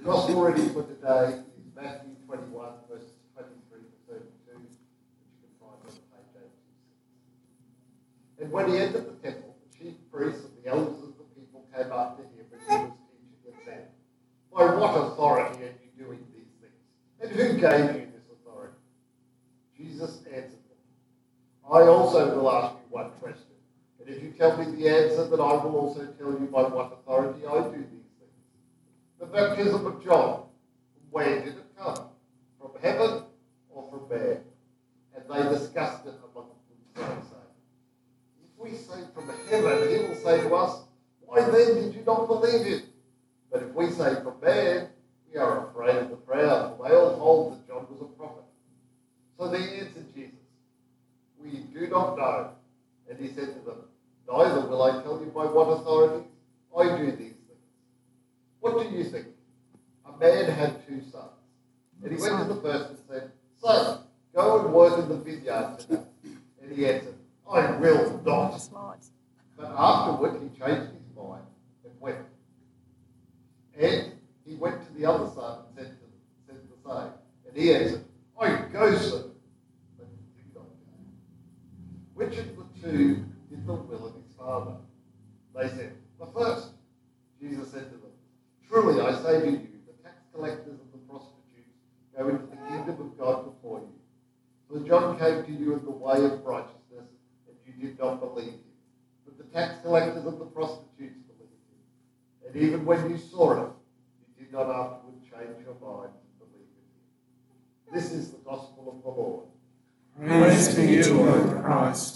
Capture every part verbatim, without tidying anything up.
The gospel reading for today is Matthew twenty-one, verses twenty-three to thirty-two, which you can find on page eighty-six. And when he entered the temple, the chief priests and the elders of the people came up to him as he was teaching and said, "By what authority are you doing these things? And who gave you this authority?" Jesus answered them, "I also will ask you one question. And if you tell me the answer, then I will also tell you by what authority I do these things. The baptism of John, where did it come? From heaven or from man?" And they discussed it among themselves, saying, "If we say from heaven, he will say to us, 'Why then did you not believe him?' But if we say from man, we are afraid of the crowd, for they all hold that John was a prophet." So they answered Jesus, "We do not know." And he said to them, "Neither will I tell you by what authority I do these things. What do you think? A man had two sons. And he went to the first and said, 'Son, go and work in the vineyard today.' And he answered, 'I will not.' But afterward he changed his mind and went. And he went to the other son and said, to, said the same. And he answered, 'I go, sir.' But he did not go. Which of the two did the will of his father?" They said, "The first." Jesus said to them, "Truly I say to you, the tax collectors and the prostitutes go into the kingdom of God before you. For John came to you in the way of righteousness, and you did not believe him. But the tax collectors and the prostitutes believed him. And even when you saw it, you did not afterward change your mind and believe in him." This is the gospel of the Lord. Praise to you, O Christ.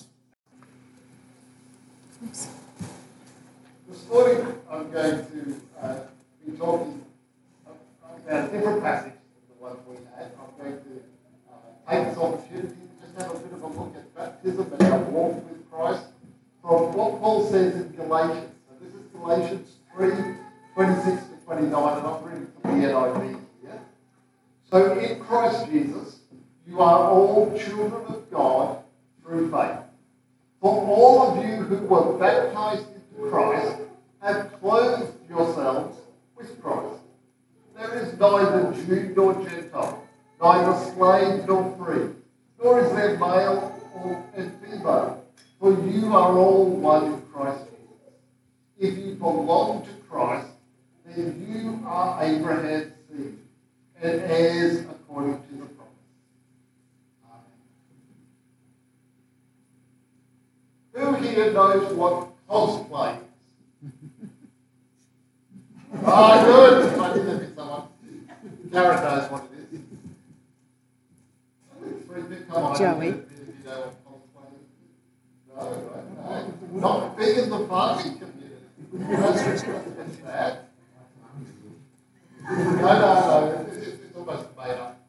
This morning I'm going to uh, be talking about a different passage than the one we had. I'm going to uh, take this opportunity to just have a bit of a look at baptism and our walk with Christ from what Paul says in Galatians. So this is Galatians three, twenty-six to twenty-nine, and I'm reading from the N I V here. "So in Christ Jesus, you are all children of God through faith. For all of you who were baptized into Christ have clothed yourselves with Christ. There is neither Jew nor Gentile, neither slave nor free, nor is there male or and female, for you are all one in Christ Jesus. If you belong to Christ, then you are Abraham's seed and heirs according to the promise." Who here knows what cosplay is? Oh, good. I didn't think someone. Karen knows what it is. Come on, Joey. If you know what cosplay is. No, right? No. Not big in the Barbie community. That's that. No, no, no. It's, it's almost made up.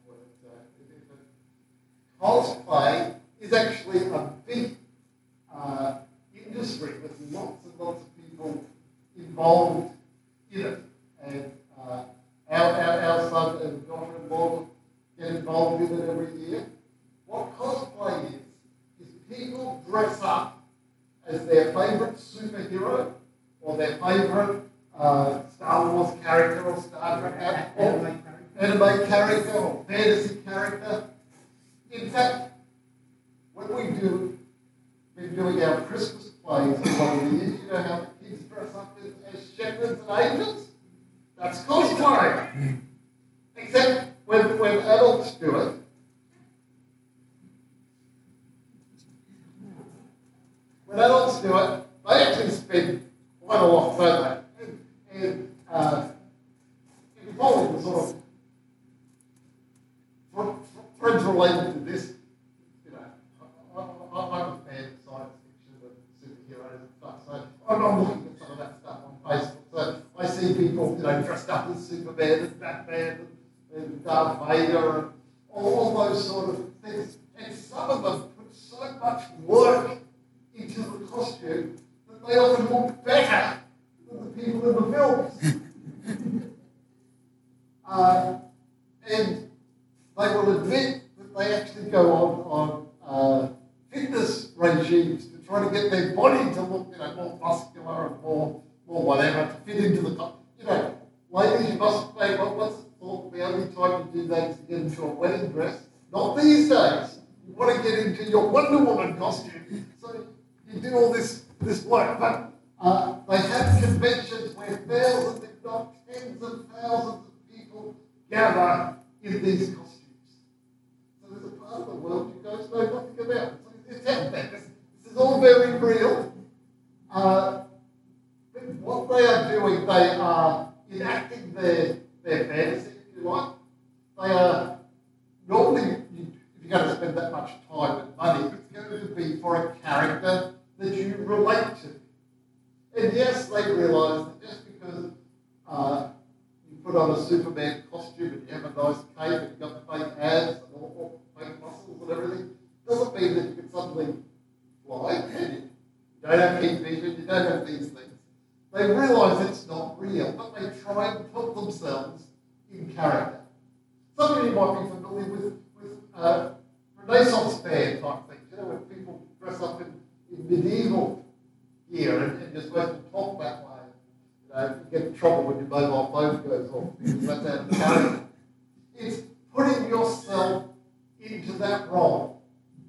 Cosplay is actually a big Uh, industry with lots and lots of people involved in it. And uh, our, our, our son and daughter-in-law get involved in it every year. What cosplay is, is people dress up as their favourite superhero or their favourite uh, Star Wars character or Star Trek or anime character or fantasy character. In fact, when we do been doing our Christmas plays over the years, you know how the kids dress up as, as shepherds and angels? That's cosplay. Except when, when adults do it, when adults do it, they actually spend quite a lot, don't they? And, and uh, if you follow the sort of friends related to this, you know, I, I, I'm a fan of science fiction and superheroes and stuff, so I'm, I'm looking at some of that stuff on Facebook. So I see people, you know, dressed up as Superman and Batman and, and Darth Vader and all those sort of things. And some of them put so much work into the costume that they often look better than the people in the films. uh, and they will admit that they actually go on, on uh, fitness regimes to try to get their body to look, you know, more muscular and more, more whatever, to fit into the, you know, ladies, you must pay, what, what's it called? The only time you do that is to get into a wedding dress. Not these days. You want to get into your Wonder Woman costume. So you do all this, this work. But uh, they have conventions where thousands, if not tens of thousands of people gather in these costumes. So there's a part of the world you guys know nothing about. So it's out there. This, this is all very real. Uh, but what they are doing, they are enacting their, their fantasy, if you like. They are normally, you, if you're going to spend that much time and money, it's going to be for a character that you relate to. And yes, they realise that just because uh, you put on a Superman costume and you have a nice cape and you've got fake abs and all, all fake muscles and everything, doesn't mean that you can suddenly fly. And you don't have heat vision, you don't have these things. They realise it's not real, but they try and put themselves in character. Some of you might be familiar with, with uh, Renaissance fair type things, you know, when people dress up in, in medieval gear and, and you're supposed to talk that way. You know, you get in trouble when your mobile phone goes off because that's out of character. It's putting yourself into that role.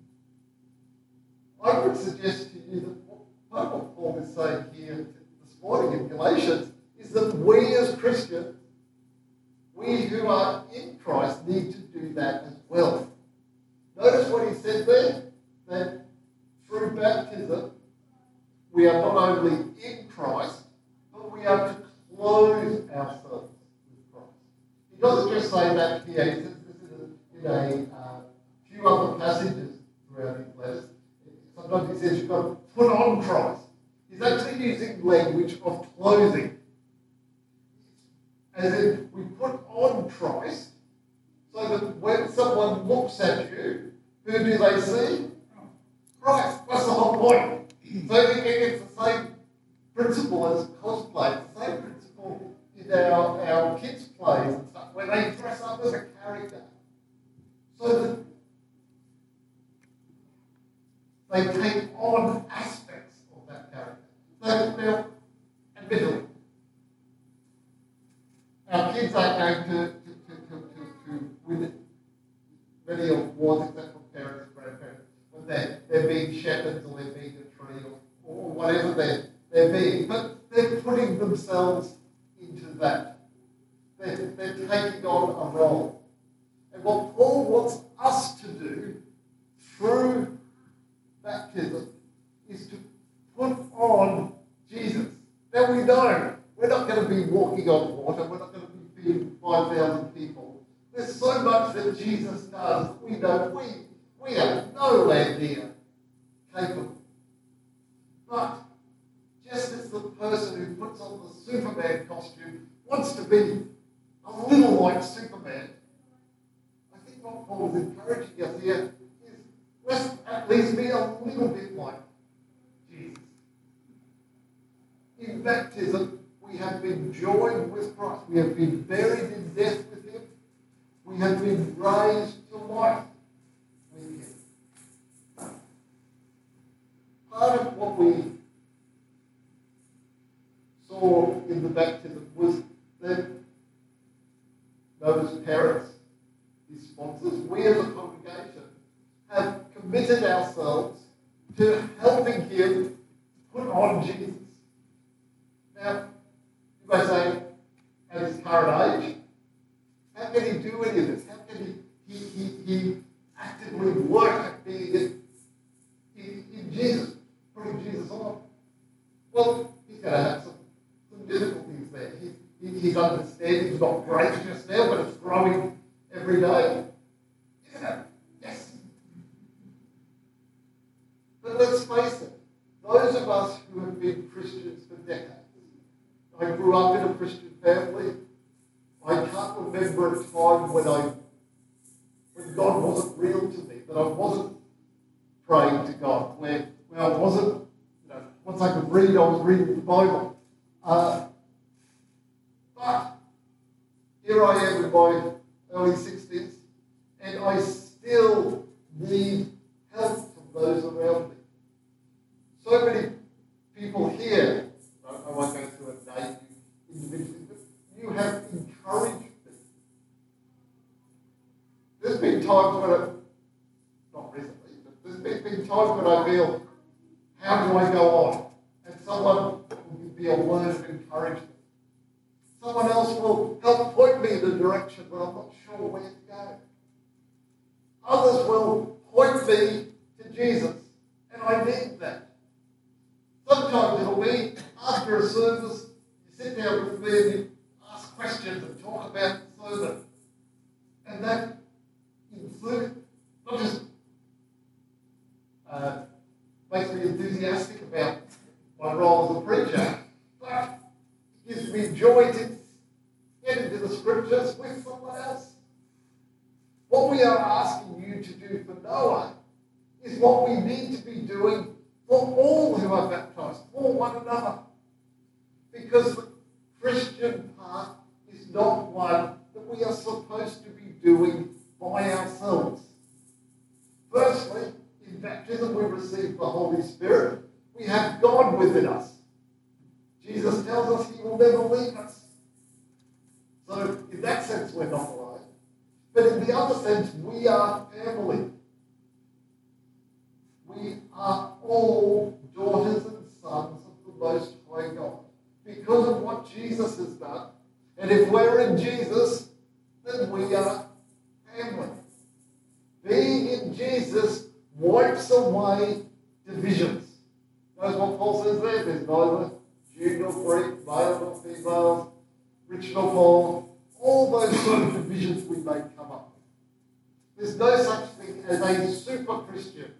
I would suggest to you that what what Paul is saying here this morning in Galatians is that we as Christians, we who are in Christ, need to do that as well. Notice what he said there, that through baptism, we are not only in Christ, but we are to clothe ourselves with Christ. He doesn't just say that here. He says this in a, in a uh, few other passages throughout his letters. Sometimes he says you've got to put on Christ. He's actually using language of clothing. As in, we put on Christ so that when someone looks at you, who do they see? Christ. That's the whole point. So it's the same principle as cosplay. It's the same principle in our, our kids' plays and stuff, where they dress up as a character. So that they take on aspects of that character. So now, admittedly, our kids aren't going to, to, to, to, to, to win many awards except from parents and grandparents when they're, they're being shepherds or they're being a tree or, or whatever they're, they're being. But they're putting themselves into that. They're, they're taking on a role. And what Paul wants us to do through baptism is to put on Jesus. Now we know we're not going to be walking on water. We're not going to be feeding five thousand people. There's so much that Jesus does that we know we, we are nowhere near capable. But just as the person who puts on the Superman costume wants to be a little like Superman, I think what Paul is encouraging us here is let's at least be a little bit like Jesus. In baptism, we have been joined with Christ. We have been buried in death with him. We have been raised to life with him. Part of what we saw in the baptism was that those parents, his sponsors, we as a congregation have committed ourselves to helping him put on Jesus. Now, you may say, at his current age, how can he do any of this? How can he, he, he, he actively work at being in, in, in Jesus, putting Jesus on? Well, he's going to have some, some difficulties there. He, he, his understanding's not great just now, but it's growing every day. Isn't it? Yes. But let's face it, those of us who have been Christians for decades, I grew up in a Christian family. I can't remember a time when I, when God wasn't real to me, that I wasn't praying to God, where, where I wasn't, you know, once I could read, I was reading the Bible. Uh, but here I am in my early sixties, and I still need help from those around me. So many people here, I won't go through a name individually, but you have how do I go on? And someone will give me a word of encouragement. Someone else will help point me in a direction, but I'm not sure where to go. Others will point me to Jesus, and I need that. Sometimes it'll be after a service, you sit down with me and you ask questions and talk about the sermon. And that includes, not just uh, makes me enthusiastic about my role as a preacher, but it gives me joy to get into the scriptures with someone else. What we are asking you to do for Noah is what we need to be doing for all who are baptized, for one another. Because the Christian path is not one that we are supposed to be doing by ourselves. Firstly, in baptism we receive the Holy Spirit. We have God within us. Jesus tells us he will never leave us. So in that sense we're not alone. But in the other sense, we are family. We are all daughters and sons of the Most High God because of what Jesus has done. And if we're in Jesus, then we are family. Being in Jesus wipes away divisions. Knows what Paul says there? There's neither Jew nor Greek, male nor female, rich nor poor. All those sort of divisions we may come up with. There's no such thing as a super Christian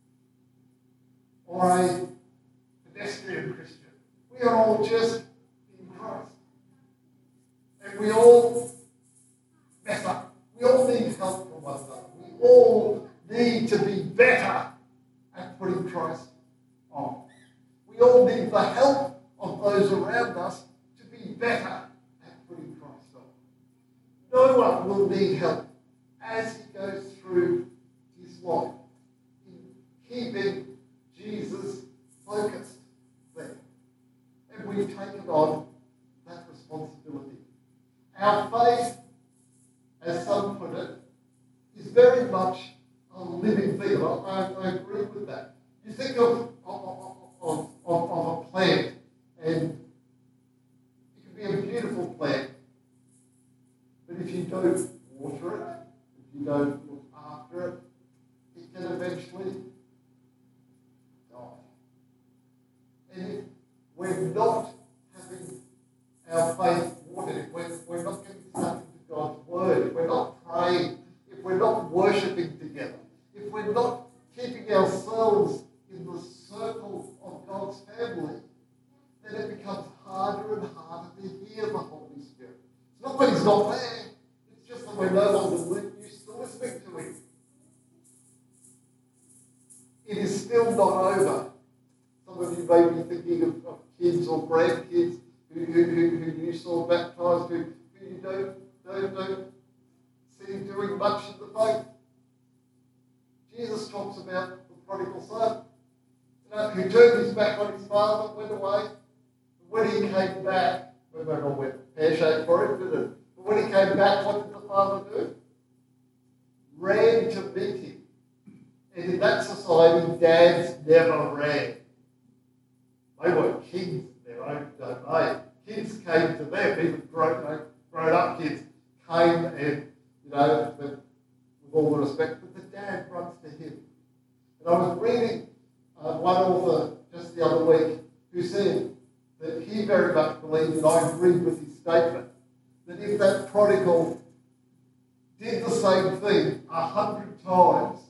or a pedestrian Christian. We are all just in Christ. And we all mess up. We all need help from one another. We all need to be better at putting Christ on. We all need the help of those around us to be better at putting Christ on. No one will need help as he goes through his life in keeping Jesus focused there. And we've taken on that responsibility. Our faith, as some put it, is very much a living thing. I, I agree with that. You think of, of, of, of, of a plant, and it can be a beautiful plant, but if you don't water it, if you don't look after it, it can eventually die. And if we're not having our faith watered, if we're, we're not getting stuck into God's word, if we're not praying, if we're not worshipping together, if we're not keeping ourselves in the circle of God's family, then it becomes harder and harder to hear the Holy Spirit. It's not that he's not there, it's just that we're no longer used to listening to him. It is still not over. Some of you may be thinking of, of kids or grandkids who, who, who, who you saw baptised, who, who you don't, don't, don't see doing much in the faith. Jesus talks about the prodigal son, you know, who turned his back on his father, went away. When he came back, we won't all went pear-shaped for him, did it? But when he came back, what did the father do? Ran to meet him. And in that society, dads never ran. They were kings in their own domain. Kids came to them, even grown, you know, grown-up kids came and, you know, with all the respect, but the dad runs to him. And I was reading uh, one author just the other week who said that he very much believed, and I agreed with his statement, that if that prodigal did the same thing a hundred times,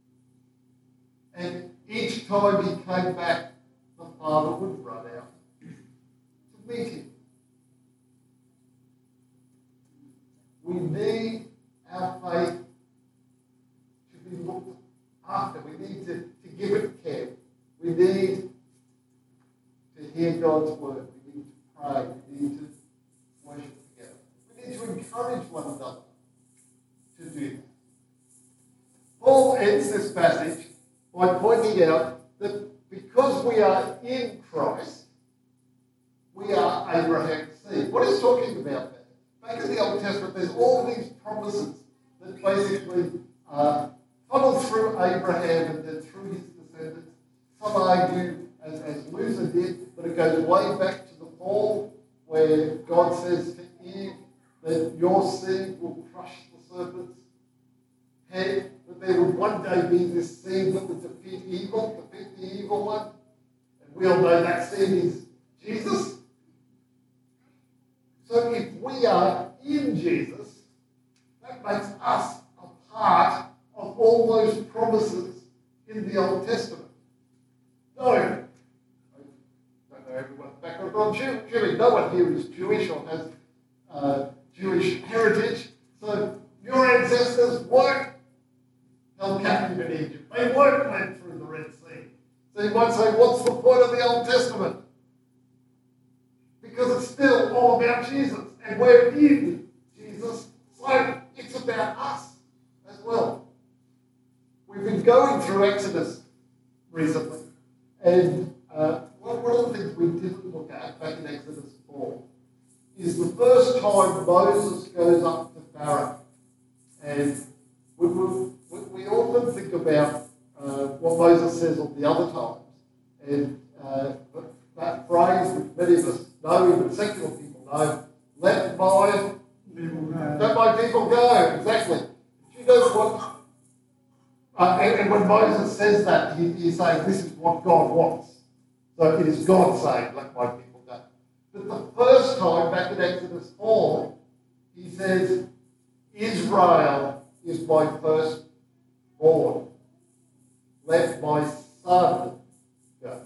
and each time he came back, the father would run out to meet him. We need our faith to be looked after. We need to, to give it care. We need to hear God's word. We need to pray. We need to worship together. We need to encourage one another to do that. Paul ends this passage by pointing out that because we are in Christ, we are Abraham's seed. What is talking about that? Back in the Old Testament, there's all these promises that basically uh, funnel through Abraham and then through his descendants. Some argue did, but it goes way back to the fall, where God says to Eve that your seed will crush the serpent's head, that there would one day be this seed that would defeat evil, defeat the evil one. And we all know that seed is Jesus. So if we are in Jesus, that makes us a part of all those promises in the Old Testament. No, I don't know everyone's background, but I'm surely no one here is Jewish or has uh, Jewish heritage. So your ancestors weren't held captive in Egypt. They weren't went through the Red Sea. So you might say, what's the point of the Old Testament? Because it's still all about Jesus. And we're in Jesus. So it's about us as well. We've been going through Exodus recently. And uh, one of the things we didn't look at back in Exodus four is the first time Moses goes up to Pharaoh. And we, we, we often think about uh, what Moses says all the other times. And uh, that phrase, which many of us know, even secular people know, let my People go. let my people go. Exactly. Do you know what? Uh, and, and when Moses says that, he, he's saying this is what God wants. So it is God saying, let my people go. But the first time, back in Exodus four, he says, Israel is my firstborn. Let my son go.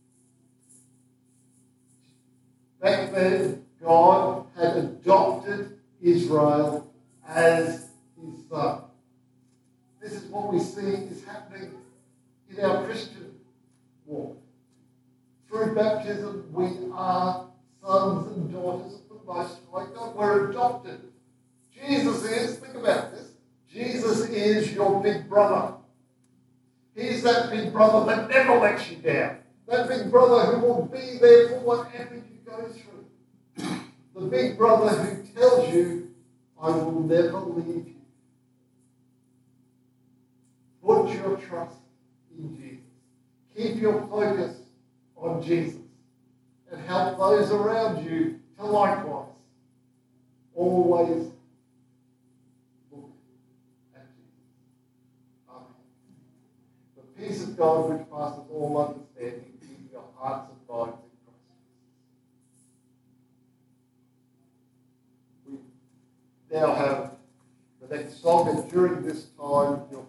Back then, God had adopted Israel as his son. This is what we see is happening in our Christian walk. Through baptism, we are sons and daughters of the Most High God. We're adopted. Jesus is, think about this, Jesus is your big brother. He's that big brother that never lets you down. That big brother who will be there for whatever you go through. The big brother who tells you, I will never leave you. Put your trust in Jesus. Keep your focus on Jesus. And help those around you to likewise. Always look at Jesus. Amen. The peace of God which passes all understanding, keep your hearts and minds in Christ Jesus. We now have the next song, and during this time, you'll